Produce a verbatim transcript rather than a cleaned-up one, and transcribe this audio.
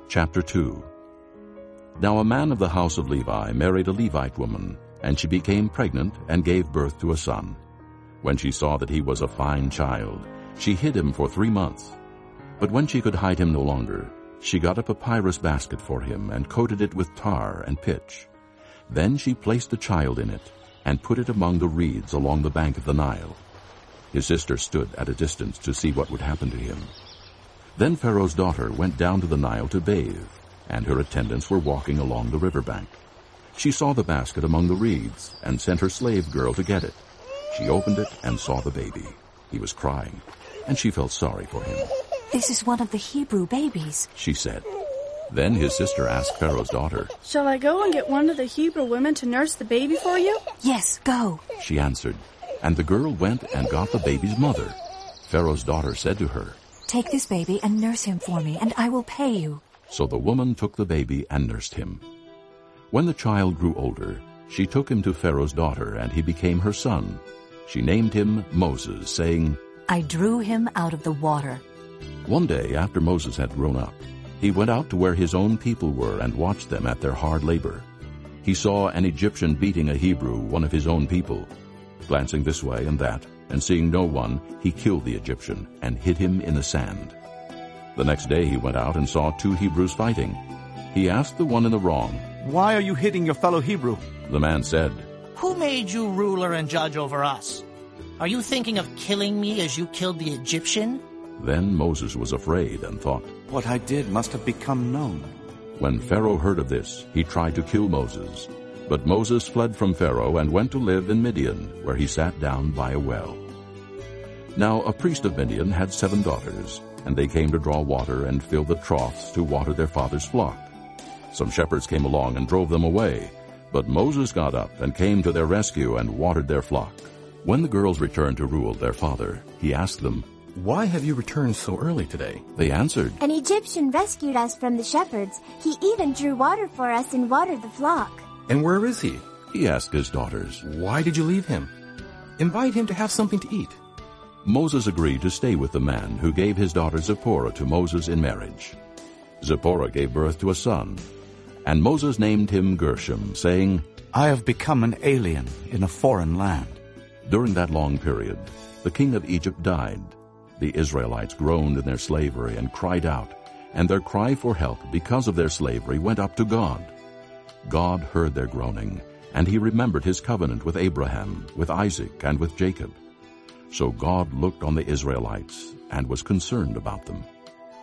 Chapter two. Now a man of the house of Levi married a Levite woman, and she became pregnant and gave birth to a son. When she saw that he was a fine child, she hid him for three months. But when she could hide him no longer, she got a papyrus basket for him and coated it with tar and pitch. Then she placed the child in it and put it among the reeds along the bank of the Nile. His sister stood at a distance to see what would happen to him. Then Pharaoh's daughter went down to the Nile to bathe, and her attendants were walking along the river bank. She saw the basket among the reeds and sent her slave girl to get it. She opened it and saw the baby. He was crying, and she felt sorry for him. "This is one of the Hebrew babies," she said. Then his sister asked Pharaoh's daughter, "Shall I go and get one of the Hebrew women to nurse the baby for you?" "Yes, go," she answered. And the girl went and got the baby's mother. Pharaoh's daughter said to her, "Take this baby and nurse him for me, and I will pay you." So the woman took the baby and nursed him. When the child grew older, she took him to Pharaoh's daughter, and he became her son. She named him Moses, saying, "I drew him out of the water." One day, after Moses had grown up, he went out to where his own people were and watched them at their hard labor. He saw an Egyptian beating a Hebrew, one of his own people. Glancing this way and that, and seeing no one, he killed the Egyptian and hid him in the sand. The next day he went out and saw two Hebrews fighting. He asked the one in the wrong, "Why are you hitting your fellow Hebrew?" The man said, "Who made you ruler and judge over us? Are you thinking of killing me as you killed the Egyptian?" Then Moses was afraid and thought, "What I did must have become known." When Pharaoh heard of this, he tried to kill Moses. But Moses fled from Pharaoh and went to live in Midian, where he sat down by a well. Now a priest of Midian had seven daughters, and they came to draw water and fill the troughs to water their father's flock. Some shepherds came along and drove them away, but Moses got up and came to their rescue and watered their flock. When the girls returned to Reuel, their father, he asked them, "Why have you returned so early today?" They answered, "An Egyptian rescued us from the shepherds. He even drew water for us and watered the flock." "And where is he?" he asked his daughters. "Why did you leave him? Invite him to have something to eat." Moses agreed to stay with the man who gave his daughter Zipporah to Moses in marriage. Zipporah gave birth to a son, and Moses named him Gershom, saying, "I have become an alien in a foreign land." During that long period, the king of Egypt died. The Israelites groaned in their slavery and cried out, and their cry for help because of their slavery went up to God. God heard their groaning, and he remembered his covenant with Abraham, with Isaac, and with Jacob. So God looked on the Israelites and was concerned about them.